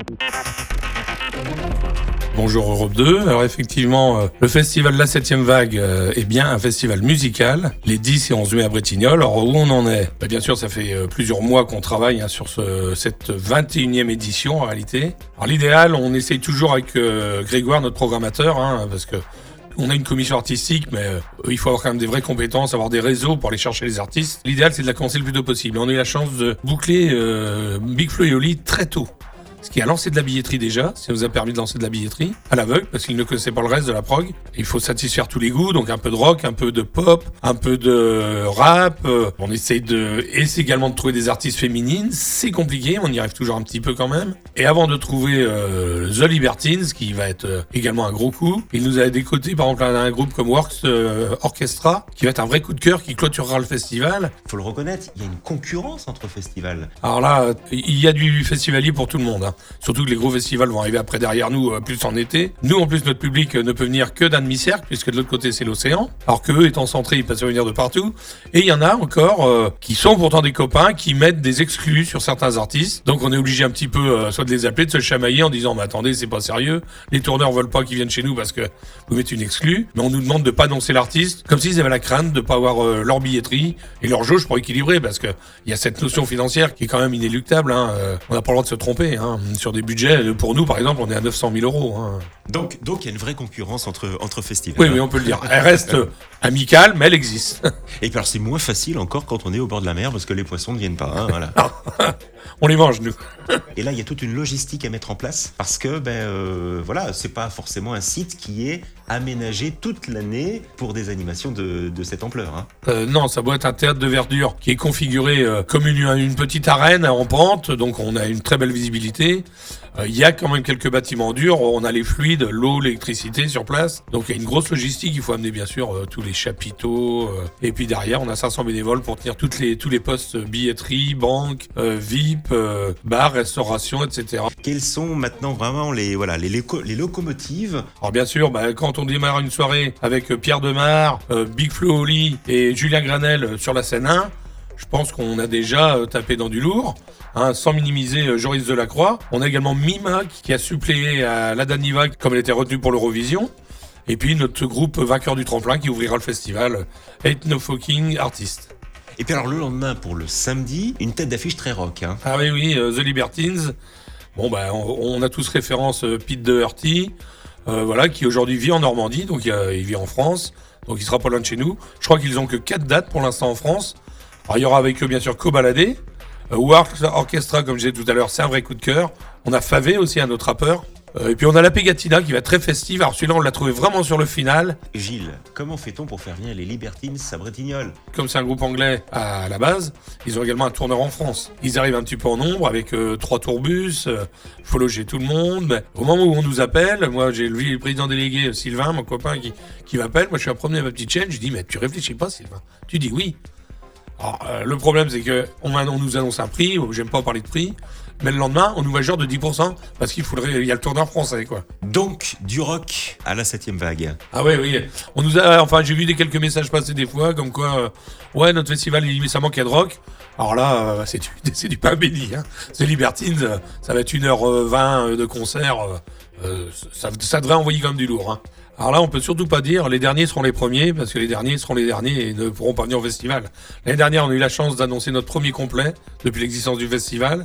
Bonjour Europe 2. Alors effectivement, le festival La 7e Vague est bien un festival musical, les 10 et 11 mai à Bretignolles. Alors où on en est ? Bien sûr, ça fait plusieurs mois qu'on travaille sur cette 21e édition en réalité. Alors l'idéal, on essaye toujours avec Grégoire, notre programmateur, parce que on a une commission artistique, mais il faut avoir quand même des vraies compétences, avoir des réseaux pour aller chercher les artistes. L'idéal, c'est de la commencer le plus tôt possible. On a eu la chance de boucler Big Flo et Oli très tôt. Ce qui a lancé de la billetterie déjà, ça nous a permis de lancer de la billetterie à l'aveugle, parce qu'ils ne connaissaient pas le reste de la prog. Il faut satisfaire tous les goûts, donc un peu de rock, un peu de pop, un peu de rap. On essaye également de trouver des artistes féminines. C'est compliqué, on y arrive toujours un petit peu quand même. Et avant de trouver The Libertines, qui va être également un gros coup, il nous a décoté par exemple un groupe comme Works Orchestra, qui va être un vrai coup de cœur, qui clôturera le festival. Faut le reconnaître, il y a une concurrence entre festivals. Alors là, il y a du festivalier pour tout le monde. Surtout que les gros festivals vont arriver après derrière nous, plus en été. Nous, en plus, notre public ne peut venir que d'un demi-cercle, puisque de l'autre côté, c'est l'océan. Alors qu'eux, étant centrés, ils peuvent venir de partout. Et il y en a encore qui sont pourtant des copains, qui mettent des exclus sur certains artistes. Donc on est obligé un petit peu, soit de les appeler, de se chamailler en disant « Mais attendez, c'est pas sérieux. Les tourneurs veulent pas qu'ils viennent chez nous parce que vous mettez une exclue. » Mais on nous demande de pas annoncer l'artiste, comme s'ils avaient la crainte de pas avoir leur billetterie et leur jauge pour équilibrer, parce que il y a cette notion financière qui est quand même inéluctable. On n'a pas le droit de se tromper. Sur des budgets, pour nous, par exemple, on est à 900 000 euros. Donc il y a une vraie concurrence entre festivals. Oui, on peut le dire. Elle reste amicale, mais elle existe. Et puis alors, c'est moins facile encore quand on est au bord de la mer, parce que les poissons ne viennent pas. Voilà. On les mange, nous. Et là, il y a toute une logistique à mettre en place, parce que, c'est pas forcément un site qui est aménagé toute l'année pour des animations de cette ampleur. Non, ça doit être un théâtre de verdure qui est configuré comme une petite arène en pente, donc on a une très belle visibilité. Il y a quand même quelques bâtiments durs, on a les fluides, l'eau, l'électricité sur place. Donc il y a une grosse logistique, il faut amener bien sûr tous les chapiteaux. Et puis derrière, on a 500 bénévoles pour tenir tous les postes billetterie, banque, VIP, bar, restauration, etc. Quelles sont maintenant vraiment les locomotives ? Alors bien sûr, quand on démarre une soirée avec Pierre Demar, Big Flo Oli et Julien Granel sur la scène 1, je pense qu'on a déjà tapé dans du lourd, sans minimiser Joris Delacroix. On a également Mima qui a suppléé à la Daniva comme elle était retenue pour l'Eurovision. Et puis notre groupe vainqueur du tremplin qui ouvrira le festival, Ain't No Fucking Artist. Et puis alors le lendemain pour le samedi, une tête d'affiche très rock. Ah oui, The Libertines. On a tous référence Pete Doherty, qui aujourd'hui vit en Normandie, donc il vit en France, donc il sera pas loin de chez nous. Je crois qu'ils ont que 4 dates pour l'instant en France. Alors, il y aura avec eux bien sûr Cobaladé, Works Orchestra comme je disais tout à l'heure, c'est un vrai coup de cœur. On a Favé aussi, un autre rappeur. Et puis on a la Pegatina qui va être très festive. Alors celui-là on l'a trouvé vraiment sur le final. Gilles, comment fait-on pour faire venir les Libertines à Bretignolles ? Comme c'est un groupe anglais à la base, ils ont également un tourneur en France. Ils arrivent un petit peu en nombre avec 3 tourbus, faut loger tout le monde. Mais au moment où on nous appelle, moi j'ai le président délégué Sylvain, mon copain qui m'appelle. Moi je suis à promener ma petite chaîne, je dis mais tu réfléchis pas Sylvain ? Tu dis oui. Alors, le problème, c'est que on nous annonce un prix, j'aime pas parler de prix, mais le lendemain, on nous va genre de 10%, parce il y a le tourneur français, quoi. Donc, du rock à la 7e vague. Ah oui. J'ai vu quelques messages passer des fois, comme quoi, notre festival, ça manquait de rock. Alors là, c'est du pain béni, The Libertines, ça va être 1h20 de concert, ça devrait envoyer comme du lourd, Alors là, on peut surtout pas dire les derniers seront les premiers, parce que les derniers seront les derniers et ne pourront pas venir au festival. L'année dernière, on a eu la chance d'annoncer notre premier complet depuis l'existence du festival.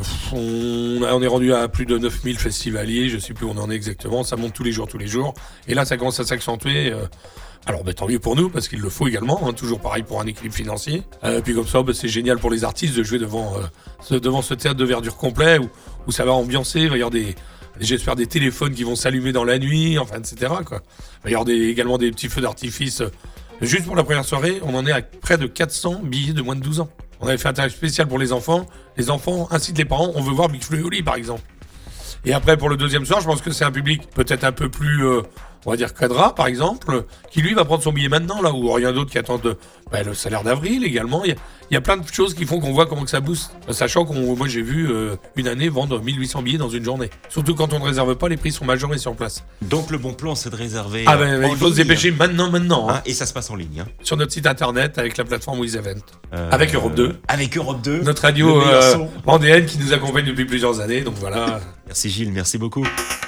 On est rendu à plus de 9000 festivaliers, je sais plus où on en est exactement, ça monte tous les jours. Et là, ça commence à s'accentuer. Alors tant mieux pour nous, parce qu'il le faut également, toujours pareil pour un équilibre financier. Puis comme ça, c'est génial pour les artistes de jouer devant ce théâtre de verdure complet, où ça va ambiancer, il va y avoir j'espère des téléphones qui vont s'allumer dans la nuit, etc. quoi. Il va y avoir également des petits feux d'artifice. Juste pour la première soirée, on en est à près de 400 billets de moins de 12 ans. On avait fait un tarif spécial pour les enfants. Les enfants incitent les parents, on veut voir Big Flo et Oli par exemple. Et après pour le deuxième soir, je pense que c'est un public peut-être un peu plus on va dire Quadra par exemple, qui lui va prendre son billet maintenant, là où rien d'autre qui attend le salaire d'avril également. Il y a plein de choses qui font qu'on voit comment que ça booste. Sachant moi j'ai vu une année vendre 1800 billets dans une journée. Surtout quand on ne réserve pas, les prix sont majorés sur place. Donc le bon plan, c'est de réserver. Il faut se dépêcher maintenant. Hein, et ça se passe en ligne. Hein. Sur notre site internet avec la plateforme WizEvent. Avec Europe 2. Avec Europe 2. Notre radio vendéenne qui nous accompagne depuis plusieurs années. Donc voilà. Merci Gilles, merci beaucoup.